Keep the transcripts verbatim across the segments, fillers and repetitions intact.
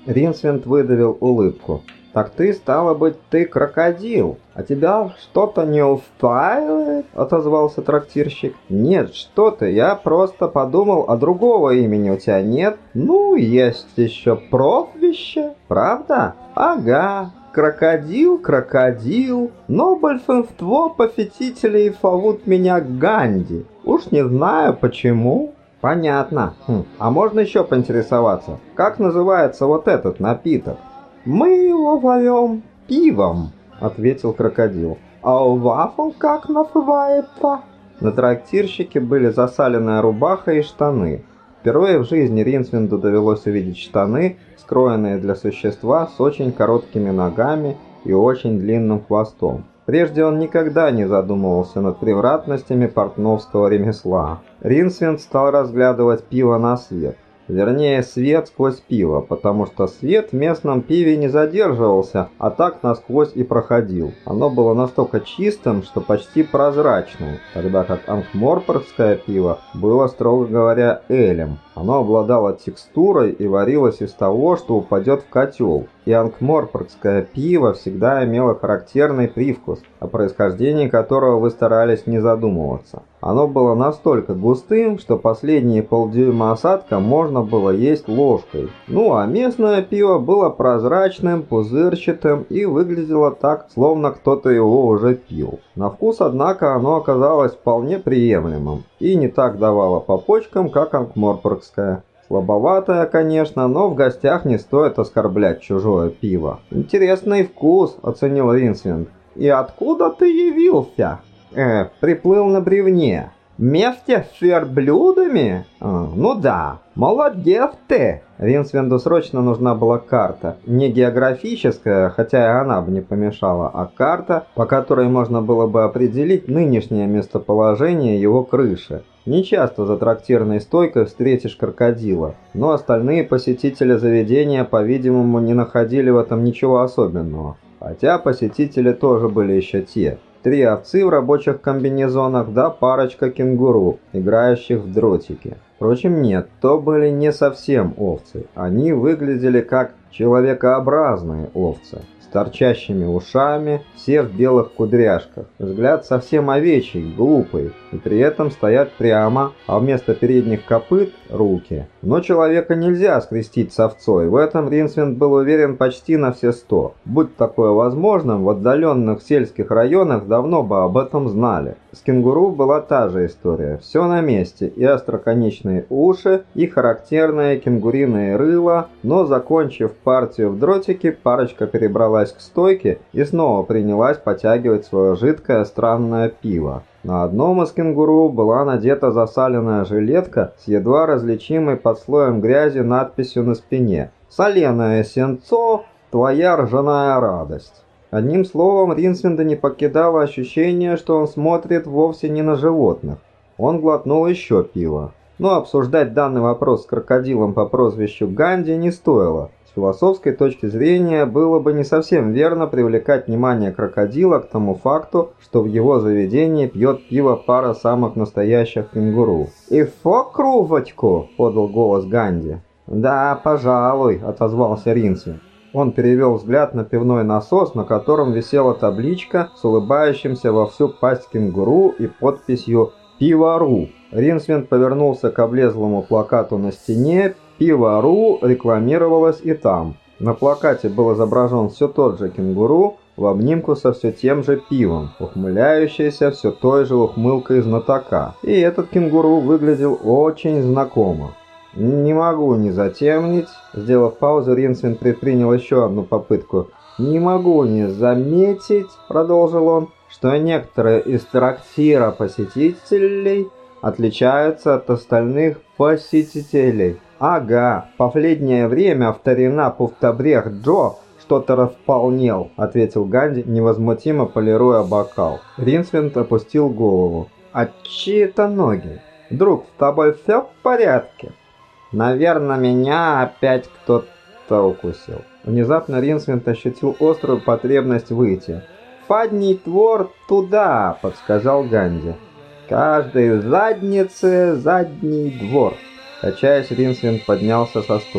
Ринсвинд выдавил улыбку. «Так ты, стало быть, ты крокодил, а тебя что-то не устраивает?» — отозвался трактирщик. «Нет, что ты, я просто подумал, а другого имени у тебя нет? Ну, есть еще прозвище, правда? Ага, крокодил, крокодил, но большинство посетителей зовут меня Ганди. Уж не знаю почему». «Понятно. Хм. А можно еще поинтересоваться, как называется вот этот напиток?» «Мы его зовем пивом», — ответил крокодил. «А у вас он как называется?» На трактирщике были засаленная рубаха и штаны. Впервые в жизни Ринсвинду довелось увидеть штаны, скроенные для существа с очень короткими ногами и очень длинным хвостом. Прежде он никогда не задумывался над превратностями портновского ремесла. Ринсвинд стал разглядывать пиво на свет. Вернее, свет сквозь пиво, потому что свет в местном пиве не задерживался, а так насквозь и проходил. Оно было настолько чистым, что почти прозрачным, тогда как анкморпоргское пиво было, строго говоря, элем. Оно обладало текстурой и варилось из того, что упадет в котел. И анкморпоргское пиво всегда имело характерный привкус, о происхождении которого вы старались не задумываться. Оно было настолько густым, что последние полдюйма осадка можно было есть ложкой. Ну а местное пиво было прозрачным, пузырчатым и выглядело так, словно кто-то его уже пил. На вкус, однако, оно оказалось вполне приемлемым и не так давало по почкам, как анкморпоргское. Слабоватое, конечно, но в гостях не стоит оскорблять чужое пиво. «Интересный вкус», — оценил Ринсвинд. «И откуда ты явился?» «Э, приплыл на бревне». «Вместе с верблюдами?» а, «Ну да, молодец ты!» Ринсвинду срочно нужна была карта. Не географическая, хотя и она бы не помешала, а карта, по которой можно было бы определить нынешнее местоположение его крыши. Нечасто за трактирной стойкой встретишь крокодила, но остальные посетители заведения, по-видимому, не находили в этом ничего особенного. Хотя посетители тоже были еще те. Три овцы в рабочих комбинезонах, да парочка кенгуру, играющих в дротики. Впрочем, нет, то были не совсем овцы. Они выглядели как человекообразные овцы, с торчащими ушами, все в белых кудряшках. Взгляд совсем овечий, глупый, и при этом стоят прямо, а вместо передних копыт – руки. Но человека нельзя скрестить с овцой, в этом Ринсвинд был уверен почти на все сто. Будь такое возможным, в отдаленных сельских районах давно бы об этом знали. С кенгуру была та же история, все на месте, и остроконечные уши, и характерное кенгуриное рыло, но закончив партию в дротике, парочка перебралась к стойке и снова принялась потягивать свое жидкое странное пиво. На одном из кенгуру была надета засаленная жилетка с едва различимой под слоем грязи надписью на спине «Соленое сенцо, твоя ржаная радость». Одним словом, Ринсвинда не покидало ощущение, что он смотрит вовсе не на животных. Он глотнул еще пиво. Но обсуждать данный вопрос с крокодилом по прозвищу Ганди не стоило. С философской точки зрения было бы не совсем верно привлекать внимание крокодила к тому факту, что в его заведении пьет пиво пара самых настоящих кенгуру. «И фо кружечку?» – подал голос Ганди. «Да, пожалуй», – отозвался Ринсвинд. Он перевел взгляд на пивной насос, на котором висела табличка с улыбающимся во всю пасть кенгуру и подписью «Пиво.ру». Ринсвинд повернулся к облезлому плакату на стене. «Пиво.ру» рекламировалось и там. На плакате был изображен все тот же кенгуру в обнимку со все тем же пивом, ухмыляющийся все той же ухмылкой знатока. И этот кенгуру выглядел очень знакомо. «Не могу не затемнить», — сделав паузу, Ринсвинд предпринял еще одну попытку. «Не могу не заметить», — продолжил он, — «что некоторые из трактира посетителей отличаются от остальных посетителей». «Ага, в последнее время авторина Пуфтобрех Джо что-то располнел», — ответил Ганди, невозмутимо полируя бокал. Ринсвинд опустил голову. «А чьи это ноги? Друг, с тобой все в порядке?» «Наверное, меня опять кто-то укусил». Внезапно Ринсвинд ощутил острую потребность выйти. «Фадний твор туда», — подсказал Ганди. «Каждой заднице задний двор». Качаясь, Ринсвинд поднялся со стула.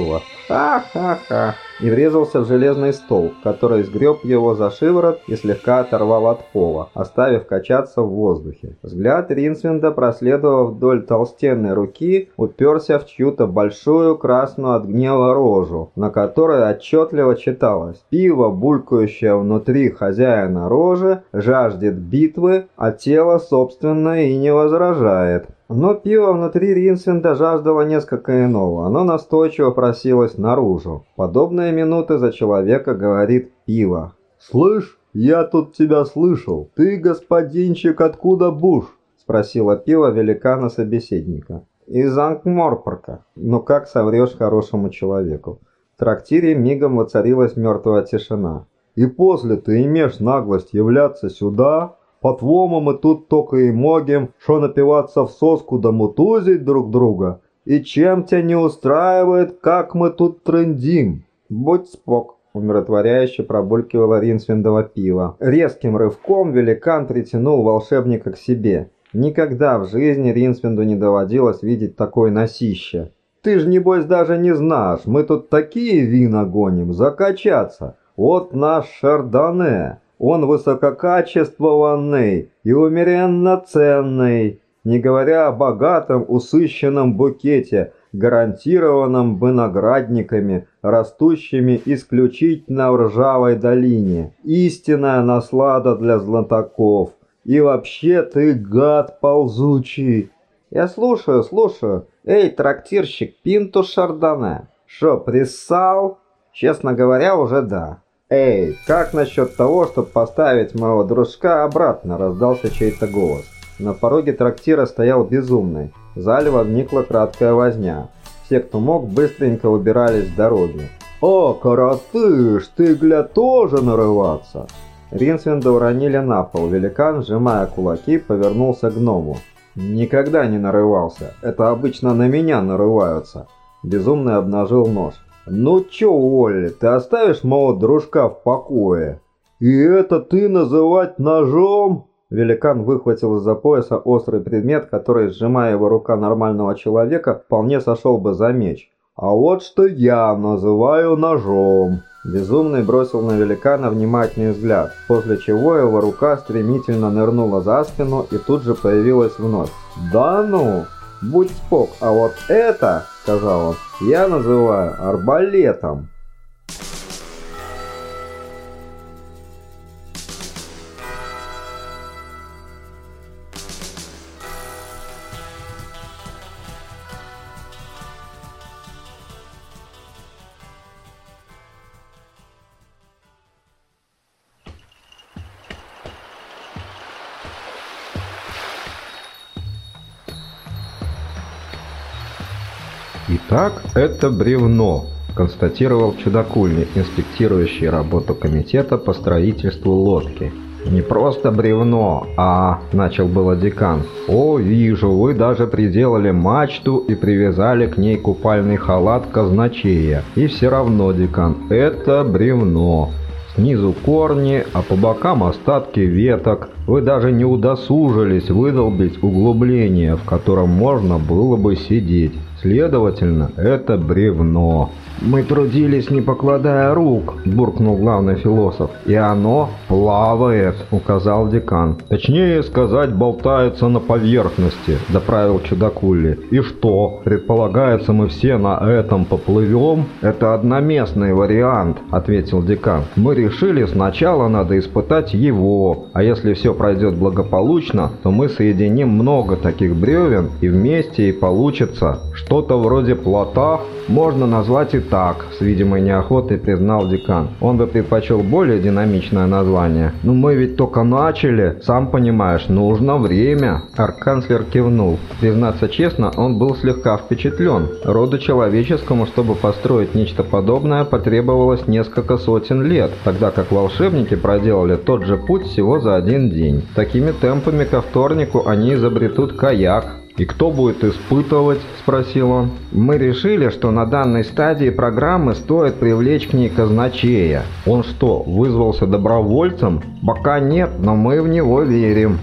Ха-ха-ха!» и врезался в железный стол, который сгреб его за шиворот и слегка оторвал от пола, оставив качаться в воздухе. Взгляд Ринсвинда, проследовав вдоль толстенной руки, уперся в чью-то большую красную от гнева рожу, на которой отчетливо читалось: «Пиво, булькающее внутри хозяина рожи, жаждет битвы, а тело собственное и не возражает». Но пиво внутри Ринсвинда жаждало несколько иного. Оно настойчиво просилось наружу. Подобные минуты за человека говорит пиво. «Слышь, я тут тебя слышал. Ты, господинчик, откуда буш?» Спросила пиво великана собеседника. «Из Анкморпорка. Ну как соврешь хорошему человеку?» В трактире мигом воцарилась мертвая тишина. «И после ты имеешь наглость являться сюда? По-твоему, мы тут только и могем, что напиваться в соску да мутузить друг друга? И чем тебя не устраивает, как мы тут трындим?» «Будь спок», — умиротворяюще пробулькивало Ринсвиндово пиво. Резким рывком великан притянул волшебника к себе. Никогда в жизни Ринсвинду не доводилось видеть такое носище. «Ты ж, небось, даже не знаешь, мы тут такие вина гоним, закачаться. Вот наш шардоне». Он высококачествованный и умеренно ценный, не говоря о богатом усыщенном букете, гарантированном виноградниками, растущими исключительно в ржавой долине. Истинная наслада для знатоков. И вообще ты гад ползучий. «Я слушаю, слушаю. Эй, трактирщик, пинту шардоне». «Шо, приссал?» «Честно говоря, уже да». «Эй, как насчет того, чтобы поставить моего дружка обратно?» – раздался чей-то голос. На пороге трактира стоял безумный. В зале возникла краткая возня. Все, кто мог, быстренько убирались с дороги. «О, коротыш, ты, гля, тоже нарываться!» Ринсвинда уронили на пол. Великан, сжимая кулаки, повернулся к гному. «Никогда не нарывался. Это обычно на меня нарываются». Безумный обнажил нож. «Ну чё, Олли, ты оставишь моего дружка в покое?» «И это ты называть ножом?» Великан выхватил из-за пояса острый предмет, который, сжимая его рука нормального человека, вполне сошел бы за меч. «А вот что я называю ножом!» Безумный бросил на великана внимательный взгляд, после чего его рука стремительно нырнула за спину и тут же появилась вновь. «Да ну! Будь спок, а вот это, — сказал он, — я называю арбалетом!» «Итак, это бревно», – констатировал чудакульник, инспектирующий работу комитета по строительству лодки. «Не просто бревно, а...» – начал было декан. «О, вижу, вы даже приделали мачту и привязали к ней купальный халат казначея. И все равно, декан, это бревно. Снизу корни, а по бокам остатки веток. Вы даже не удосужились выдолбить углубление, в котором можно было бы сидеть. Следовательно, это бревно». «Мы трудились, не покладая рук», – буркнул главный философ. «И оно плавает», – указал декан. «Точнее сказать, болтается на поверхности», – доправил чудакули. «И что, предполагается, мы все на этом поплывем?» «Это одноместный вариант», – ответил декан. «Мы решили, сначала надо испытать его, а если все пройдет благополучно, то мы соединим много таких бревен, и вместе и получится что-то вроде плота». «Можно назвать и так», — с видимой неохотой признал декан. «Он бы предпочел более динамичное название». «Но мы ведь только начали. Сам понимаешь, нужно время». Арканцлер кивнул. Признаться честно, он был слегка впечатлен. Роду человеческому, чтобы построить нечто подобное, потребовалось несколько сотен лет, тогда как волшебники проделали тот же путь всего за один день. Такими темпами ко вторнику они изобретут каяк. «И кто будет испытывать?» – спросил он. «Мы решили, что на данной стадии программы стоит привлечь к ней казначея». «Он что, вызвался добровольцем?» «Пока нет, но мы в него верим».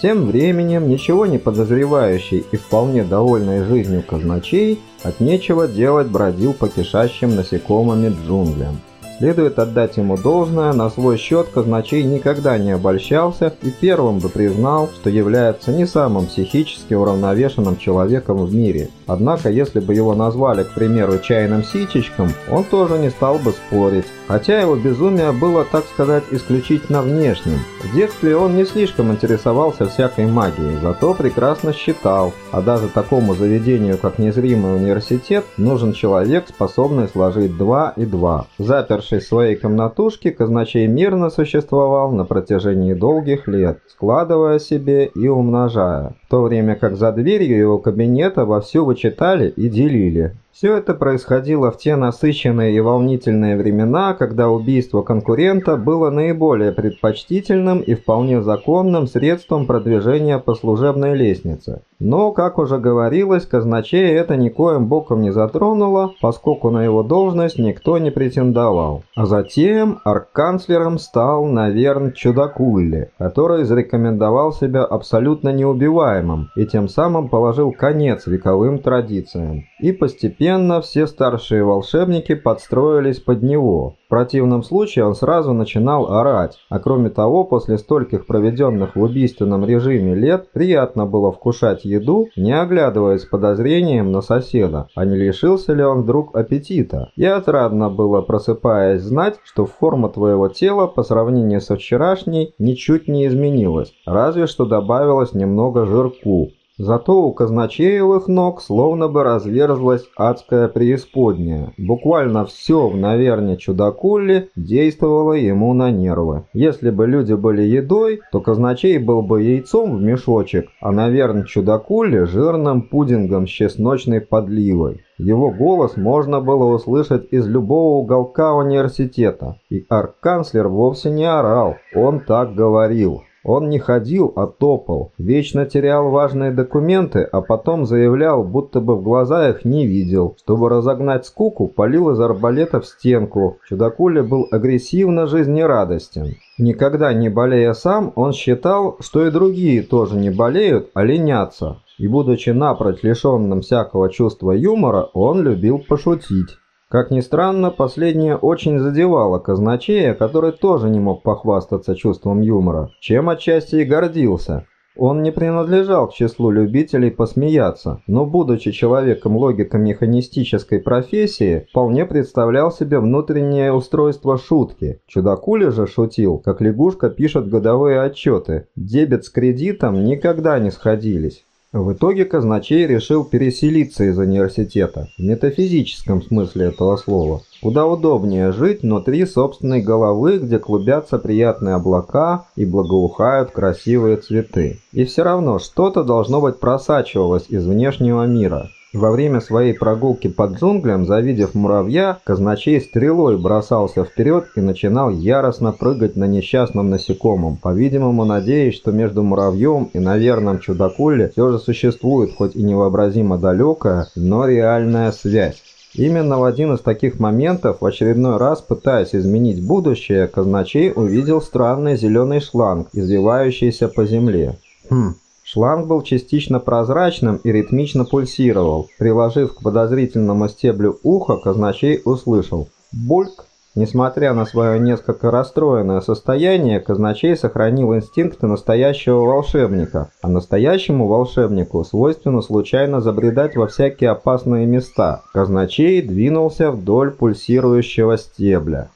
тем временем ничего не подозревающий и вполне довольный жизнью казначей от нечего делать бродил по кишащим насекомыми джунглям. Следует отдать ему должное, на свой счет казначей никогда не обольщался и первым бы признал, что является не самым психически уравновешенным человеком в мире. Однако, если бы его назвали, к примеру, чайным ситечком, он тоже не стал бы спорить. Хотя его безумие было, так сказать, исключительно внешним. В детстве он не слишком интересовался всякой магией, зато прекрасно считал, а даже такому заведению, как незримый университет, нужен человек, способный сложить два и два. Запершись в своей комнатушке, казначей мирно существовал на протяжении долгих лет, складывая себе и умножая, в то время как за дверью его кабинета вовсю вычитали и делили. Все это происходило в те насыщенные и волнительные времена, когда убийство конкурента было наиболее предпочтительным и вполне законным средством продвижения по служебной лестнице. Но, как уже говорилось, казначея это никоим боком не затронуло, поскольку на его должность никто не претендовал. А затем арканцлером стал Наверн Чудакулли, который зарекомендовал себя абсолютно неубиваемым и тем самым положил конец вековым традициям. И постепенно все старшие волшебники подстроились под него. В противном случае он сразу начинал орать, а кроме того, после стольких проведенных в убийственном режиме лет, приятно было вкушать еду, не оглядываясь с подозрением на соседа, а не лишился ли он вдруг аппетита. И отрадно было, просыпаясь, знать, что форма твоего тела по сравнению со вчерашней ничуть не изменилась, разве что добавилось немного жирку. Зато у казначеевых ног словно бы разверзлась адская преисподняя. Буквально все в Наверне Чудакулли действовало ему на нервы. Если бы люди были едой, то казначей был бы яйцом в мешочек, а Наверн Чудакулли жирным пудингом с чесночной подливой. Его голос можно было услышать из любого уголка университета. И арканцлер вовсе не орал, он так говорил. Он не ходил, а топал, вечно терял важные документы, а потом заявлял, будто бы в глаза их не видел. Чтобы разогнать скуку, палил из арбалета в стенку. Чудакулли был агрессивно жизнерадостен. Никогда не болея сам, он считал, что и другие тоже не болеют, а ленятся. И будучи напрочь лишенным всякого чувства юмора, он любил пошутить. Как ни странно, последнее очень задевало казначея, который тоже не мог похвастаться чувством юмора, чем отчасти и гордился. Он не принадлежал к числу любителей посмеяться, но, будучи человеком логико-механистической профессии, вполне представлял себе внутреннее устройство шутки. Чудакулли же шутил, как лягушка пишет годовые отчеты. Дебет с кредитом никогда не сходились. В итоге казначей решил переселиться из университета, в метафизическом смысле этого слова. Куда удобнее жить внутри собственной головы, где клубятся приятные облака и благоухают красивые цветы. И все равно что-то должно быть просачивалось из внешнего мира. Во время своей прогулки по джунглям, завидев муравья, казначей стрелой бросался вперед и начинал яростно прыгать на несчастном насекомом, по-видимому надеясь, что между муравьем и Наверном Чудакулли все же существует хоть и невообразимо далекая, но реальная связь. Именно в один из таких моментов, в очередной раз пытаясь изменить будущее, казначей увидел странный зеленый шланг, извивающийся по земле. Хм... Шланг был частично прозрачным и ритмично пульсировал. Приложив к подозрительному стеблю ухо, казначей услышал «бульк». Несмотря на свое несколько расстроенное состояние, казначей сохранил инстинкты настоящего волшебника, а настоящему волшебнику свойственно случайно забредать во всякие опасные места. Казначей двинулся вдоль пульсирующего стебля.